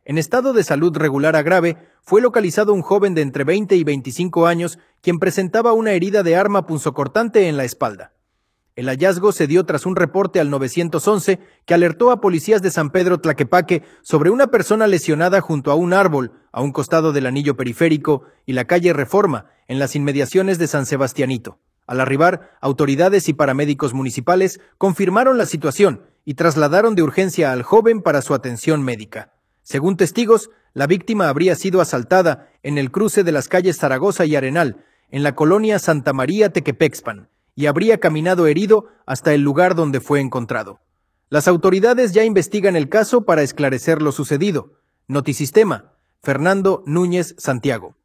En estado de salud regular a grave, fue localizado un joven de entre 20 y 25 años, quien presentaba una herida de arma punzocortante en la espalda. El hallazgo se dio tras un reporte al 911 que alertó a policías de San Pedro Tlaquepaque sobre una persona lesionada junto a un árbol a un costado del anillo periférico y la calle Reforma, en las inmediaciones de San Sebastianito. Al arribar, autoridades y paramédicos municipales confirmaron la situación y trasladaron de urgencia al joven para su atención médica. Según testigos, la víctima habría sido asaltada en el cruce de las calles Zaragoza y Arenal, en la colonia Santa María Tequepexpan, y habría caminado herido hasta el lugar donde fue encontrado. Las autoridades ya investigan el caso para esclarecer lo sucedido. Notisistema, Fernando Núñez Santiago.